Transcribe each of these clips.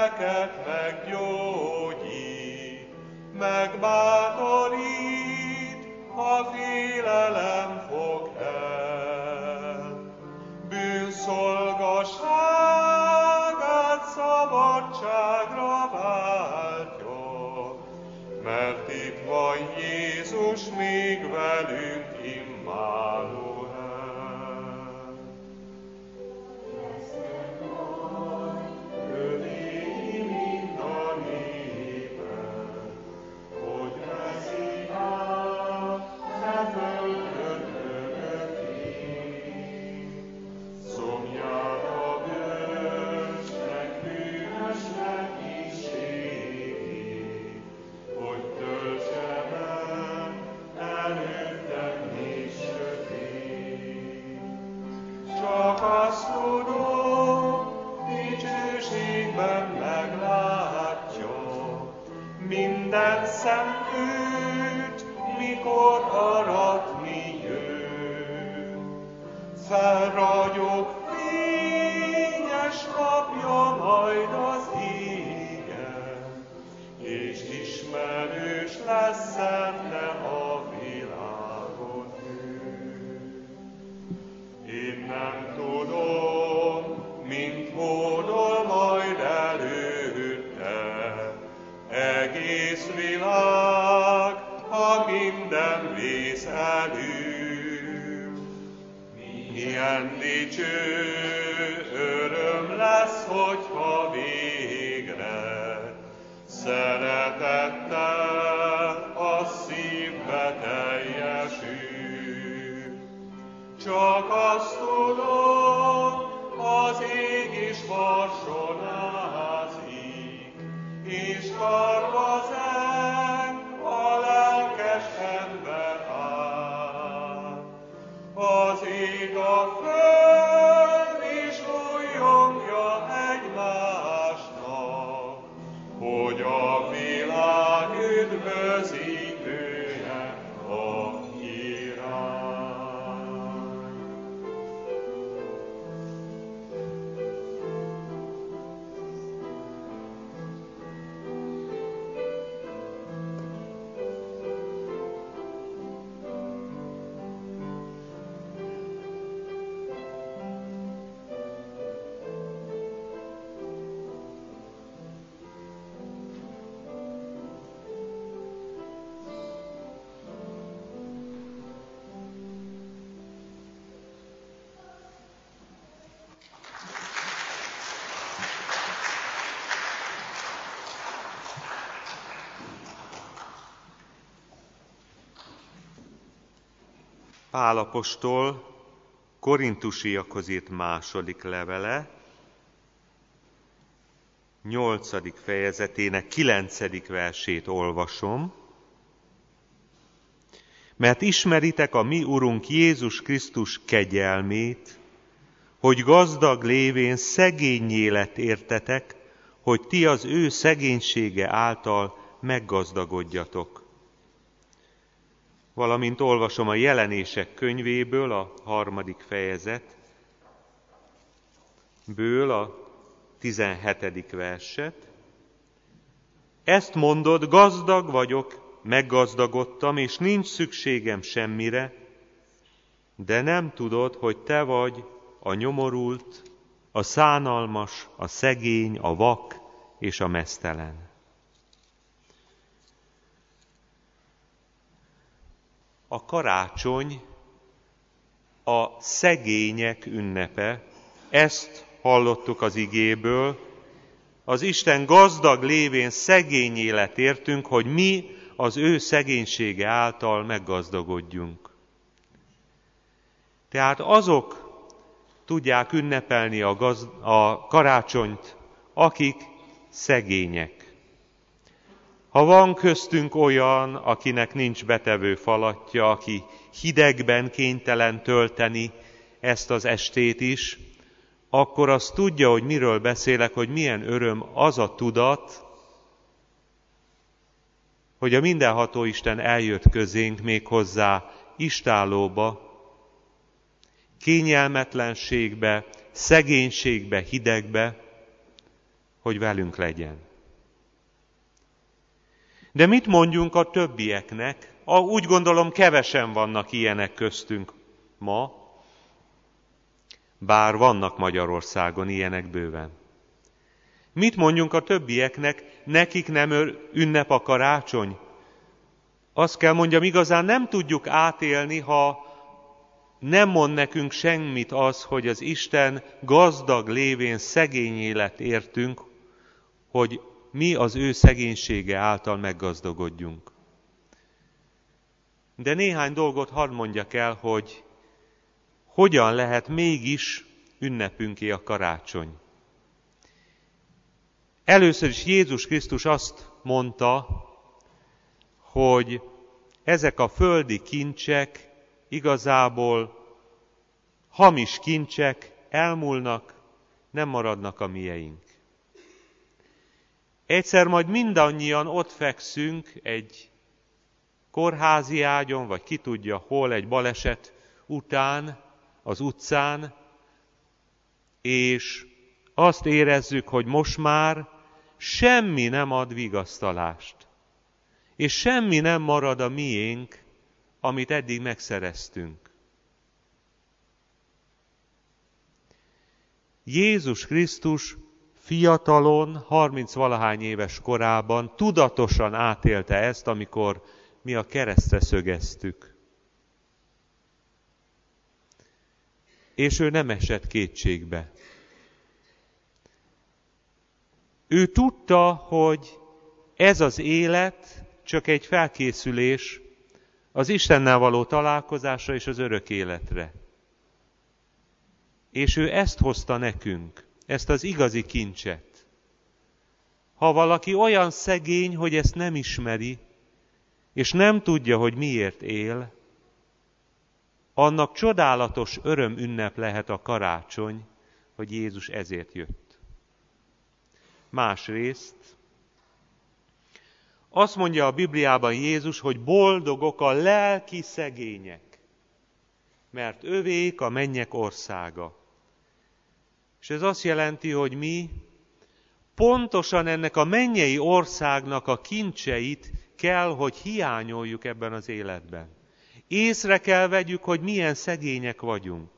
betegeket meggyógyít, megbátorít, ha félelem fog el. Bűnszolgaságát szabadságra váltja, mert itt van Jézus még velünk, Immanuel. Övé mind a népet, hogy veszik át e földön örökké. Szomját a bölcsnek, bűnösnek ízségét, hogy töltse meg előttem még sötét. Csak azt tudom, dicsőségben meglátja minden szem őt, mikor aratni jön. Felragyog fényes napja majd az égen, és ismerős lesz szerte a világot ő. Én nem tudom, mint hódol majd előtte egész világ, ha minden vész elül. Milyen dicső öröm lesz, hogyha végre szeretettel a szívbe teljesül. Csak azt tudom, az ég is varsonázik, és karba zeng a lelkes ember áll. Az ég a föld is újjongja egymásnak, hogy a világ üdvözítője a király. Pál apostol Korintusiakhoz írt második levele, 8. fejezetének 9. versét olvasom. Mert ismeritek a mi Urunk Jézus Krisztus kegyelmét, hogy gazdag lévén szegénnyé lett értetek, hogy ti az ő szegénysége által meggazdagodjatok. Valamint olvasom a Jelenések könyvéből, a 3. fejezetből a 17. verset. Ezt mondod, gazdag vagyok, meggazdagodtam, és nincs szükségem semmire, de nem tudod, hogy te vagy a nyomorult, a szánalmas, a szegény, a vak és a meztelen. A karácsony a szegények ünnepe, ezt hallottuk az igéből. Az Isten gazdag lévén szegényé lett értünk, hogy mi az ő szegénysége által meggazdagodjunk. Tehát azok tudják ünnepelni a karácsonyt, akik szegények. Ha van köztünk olyan, akinek nincs betevő falatja, aki hidegben kénytelen tölteni ezt az estét is, akkor azt tudja, hogy miről beszélek, hogy milyen öröm az a tudat, hogy a mindenható Isten eljött közénk méghozzá istállóba, kényelmetlenségbe, szegénységbe, hidegbe, hogy velünk legyen. De mit mondjunk a többieknek? Úgy gondolom, kevesen vannak ilyenek köztünk ma, bár vannak Magyarországon ilyenek bőven. Mit mondjunk a többieknek? Nekik nem ünnep a karácsony? Azt kell mondjam, igazán nem tudjuk átélni, ha nem mond nekünk semmit az, hogy az Isten gazdag lévén szegényé lett értünk, hogy mi az ő szegénysége által meggazdagodjunk. De néhány dolgot hadd mondjak el, hogy hogyan lehet mégis ünnepünké a karácsony. Először is Jézus Krisztus azt mondta, hogy ezek a földi kincsek igazából hamis kincsek, elmúlnak, nem maradnak a mieink. Egyszer majd mindannyian ott fekszünk egy kórházi ágyon, vagy ki tudja hol, egy baleset után, az utcán, és azt érezzük, hogy most már semmi nem ad vigasztalást, és semmi nem marad a miénk, amit eddig megszereztünk. Jézus Krisztus fiatalon, 30-valahány éves korában tudatosan átélte ezt, amikor mi a keresztre szögeztük. És ő nem esett kétségbe. Ő tudta, hogy ez az élet csak egy felkészülés az Istennel való találkozásra és az örök életre. És ő ezt hozta nekünk, ezt az igazi kincset. Ha valaki olyan szegény, hogy ezt nem ismeri, és nem tudja, hogy miért él, annak csodálatos örömünnep lehet a karácsony, hogy Jézus ezért jött. Másrészt, azt mondja a Bibliában Jézus, hogy boldogok a lelki szegények, mert övék a mennyek országa. És ez azt jelenti, hogy mi pontosan ennek a mennyei országnak a kincseit kell, hogy hiányoljuk ebben az életben. Észre kell vegyük, hogy milyen szegények vagyunk.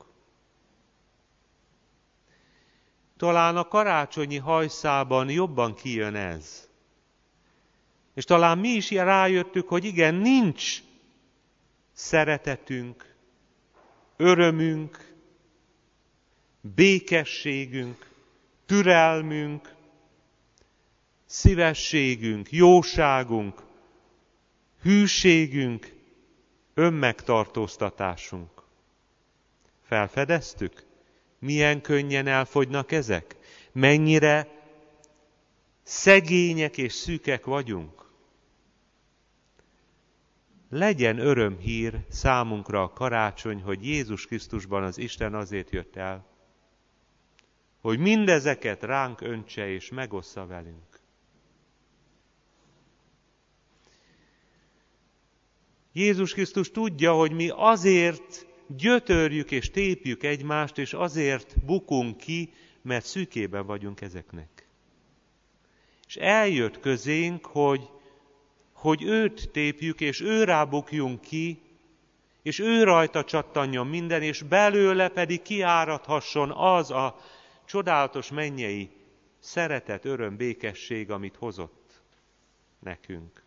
Talán a karácsonyi hajszában jobban kijön ez. És talán mi is rájöttük, hogy igen, nincs szeretetünk, örömünk, békességünk, türelmünk, szívességünk, jóságunk, hűségünk, önmegtartóztatásunk. Felfedeztük? Milyen könnyen elfogynak ezek? Mennyire szegények és szűkek vagyunk? Legyen örömhír számunkra a karácsony, hogy Jézus Krisztusban az Isten azért jött el, hogy mindezeket ránk öntse és megossza velünk. Jézus Krisztus tudja, hogy mi azért gyötörjük és tépjük egymást, és azért bukunk ki, mert szűkében vagyunk ezeknek. És eljött közénk, hogy őt tépjük, és őrá bukjunk ki, és ő rajta csattanjon minden, és belőle pedig kiáradhasson az a csodálatos mennyei szeretet, öröm, békesség, amit hozott nekünk.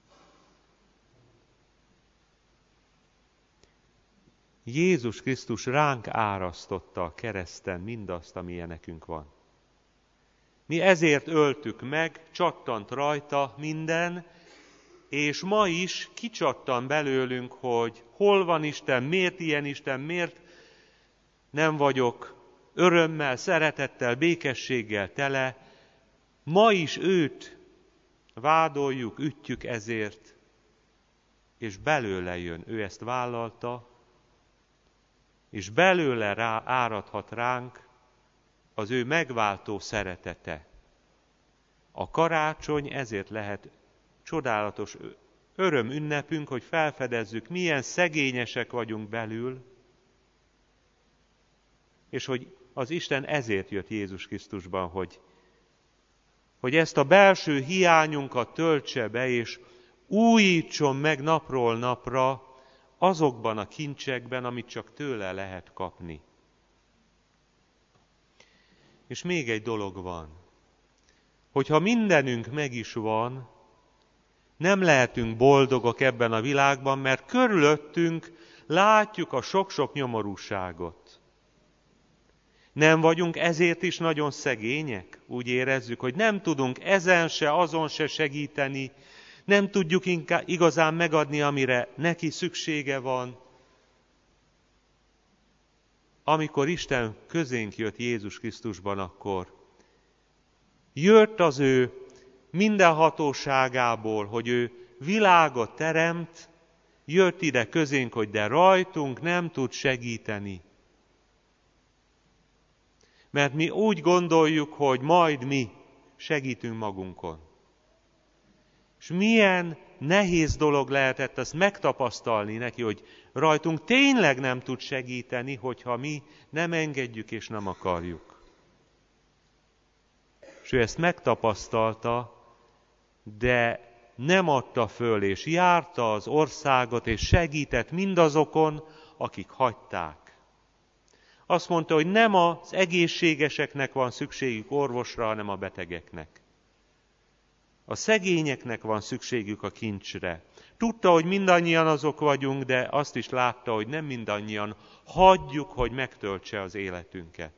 Jézus Krisztus ránk árasztotta a kereszten mindazt, ami nekünk van. Mi ezért öltük meg, csattant rajta minden, és ma is kicsattan belőlünk, hogy hol van Isten, miért ilyen Isten, miért nem vagyok örömmel, szeretettel, békességgel tele. Ma is őt vádoljuk, ütjük ezért, és belőle jön, ő ezt vállalta, és belőle áradhat ránk az ő megváltó szeretete. A karácsony ezért lehet csodálatos örömünnepünk, hogy felfedezzük, milyen szegényesek vagyunk belül, és hogy az Isten ezért jött Jézus Krisztusban, hogy hogy ezt a belső hiányunkat töltse be, és újítson meg napról napra azokban a kincsekben, amit csak tőle lehet kapni. És még egy dolog van, hogyha mindenünk meg is van, nem lehetünk boldogok ebben a világban, mert körülöttünk látjuk a sok-sok nyomorúságot. Nem vagyunk ezért is nagyon szegények? Úgy érezzük, hogy nem tudunk ezen se, azon se segíteni, nem tudjuk igazán megadni, amire neki szüksége van. Amikor Isten közénk jött Jézus Krisztusban, akkor jött az ő mindenhatóságából, hogy ő világot teremt, jött ide közénk, hogy de rajtunk nem tud segíteni. Mert mi úgy gondoljuk, hogy majd mi segítünk magunkon. És milyen nehéz dolog lehetett ezt megtapasztalni neki, hogy rajtunk tényleg nem tud segíteni, hogyha mi nem engedjük és nem akarjuk. És ő ezt megtapasztalta, de nem adta föl, és járta az országot, és segített mindazokon, akik hagyták. Azt mondta, hogy nem az egészségeseknek van szükségük orvosra, hanem a betegeknek. A szegényeknek van szükségük a kincsre. Tudta, hogy mindannyian azok vagyunk, de azt is látta, hogy nem mindannyian hagyjuk, hogy megtöltse az életünket.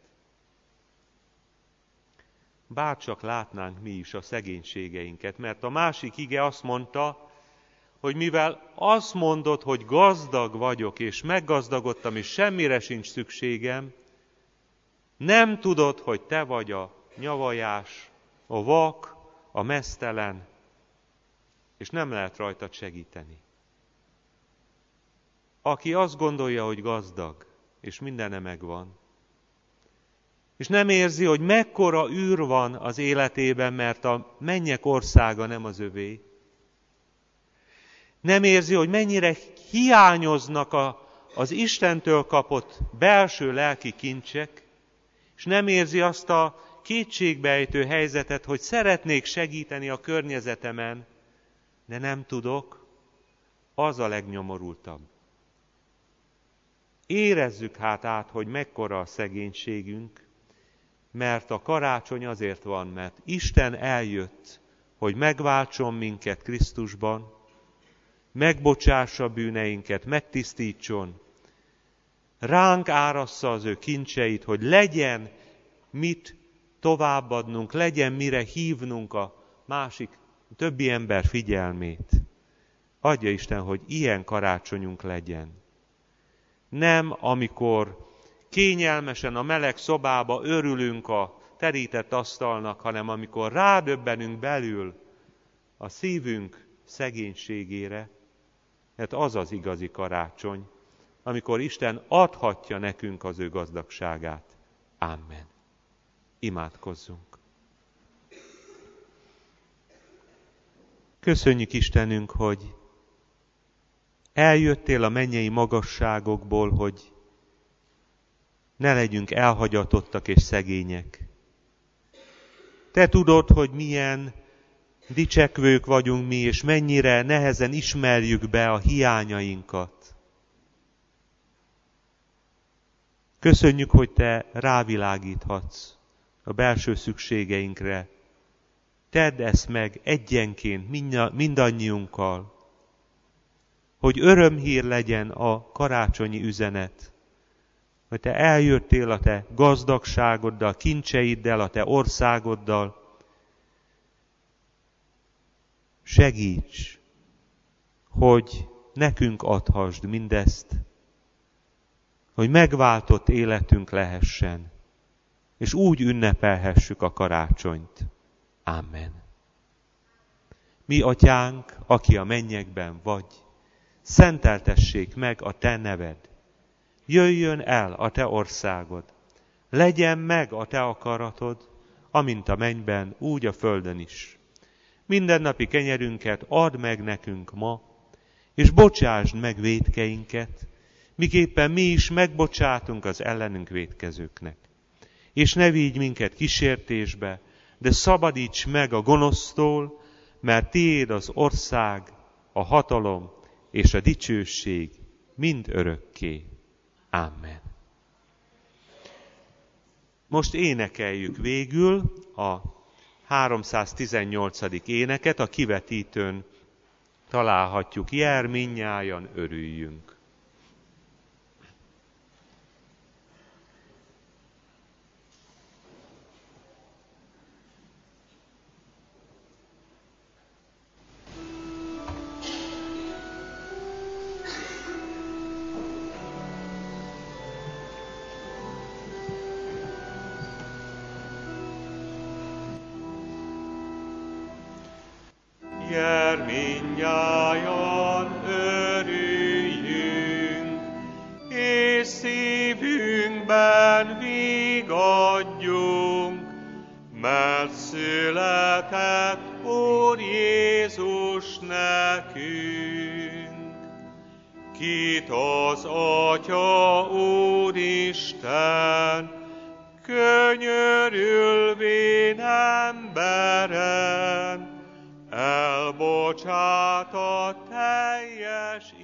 Bárcsak látnánk mi is a szegénységeinket, mert a másik ige azt mondta, hogy mivel azt mondod, hogy gazdag vagyok, és meggazdagodtam, és semmire sincs szükségem, nem tudod, hogy te vagy a nyavajás, a vak, a meztelen, és nem lehet rajtad segíteni. Aki azt gondolja, hogy gazdag, és mindene megvan, és nem érzi, hogy mekkora űr van az életében, mert a mennyek országa nem az övé, nem érzi, hogy mennyire hiányoznak az Istentől kapott belső lelki kincsek, és nem érzi azt a kétségbeejtő helyzetet, hogy szeretnék segíteni a környezetemen, de nem tudok, az a legnyomorultabb. Érezzük hát át, hogy mekkora a szegénységünk, mert a karácsony azért van, mert Isten eljött, hogy megváltson minket Krisztusban, megbocsássa bűneinket, megtisztítson, ránk árassza az ő kincseit, hogy legyen mit továbbadnunk, legyen mire hívnunk a másik, többi ember figyelmét. Adja Isten, hogy ilyen karácsonyunk legyen. Nem amikor kényelmesen a meleg szobába örülünk a terített asztalnak, hanem amikor rádöbbenünk belül a szívünk szegénységére, mert az az igazi karácsony, amikor Isten adhatja nekünk az ő gazdagságát. Amen. Imádkozzunk. Köszönjük Istenünk, hogy eljöttél a mennyei magasságokból, hogy ne legyünk elhagyatottak és szegények. Te tudod, hogy milyen dicsekvők vagyunk mi, és mennyire nehezen ismerjük be a hiányainkat. Köszönjük, hogy Te rávilágíthatsz a belső szükségeinkre. Tedd ezt meg egyenként mindannyiunkkal, hogy örömhír legyen a karácsonyi üzenet, hogy Te eljöttél a Te gazdagságoddal, kincseiddel, a Te országoddal. Segíts, hogy nekünk adhassd mindezt, hogy megváltott életünk lehessen, és úgy ünnepelhessük a karácsonyt. Amen. Mi, Atyánk, aki a mennyekben vagy, szenteltessék meg a Te neved. Jöjjön el a Te országod. Legyen meg a Te akaratod, amint a mennyben, úgy a földön is. Mindennapi kenyerünket add meg nekünk ma, és bocsásd meg vétkeinket, miképpen mi is megbocsátunk az ellenünk vétkezőknek. És ne vigy minket kísértésbe, de szabadíts meg a gonosztól, mert tiéd az ország, a hatalom és a dicsőség mind örökké. Amen. Most énekeljük végül a 318. éneket, a kivetítőn találhatjuk. Jár, mindnyájan örüljünk. Jár, mindnyájan örüljünk, és szívünkben vigadjunk, mert született Úr Jézus nekünk. Kit az Atya Úristen, könyörülvén emberen, elbocsát a teljes